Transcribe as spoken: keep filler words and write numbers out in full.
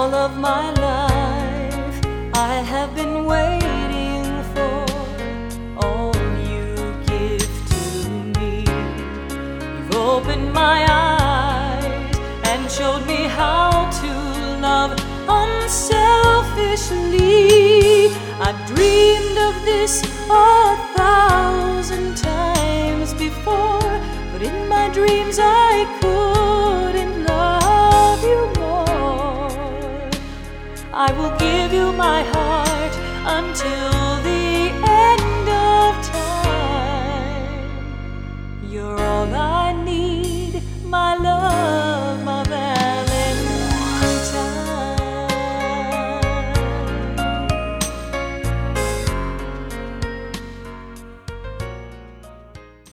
All of my life I have been waiting for all you give to me. You've opened my eyes and showed me how to love unselfishly. I've dreamed of this a thousand times before, but in my dreams I couldn't love you more. I will give you my heart until the end of time. You're all I need, my love.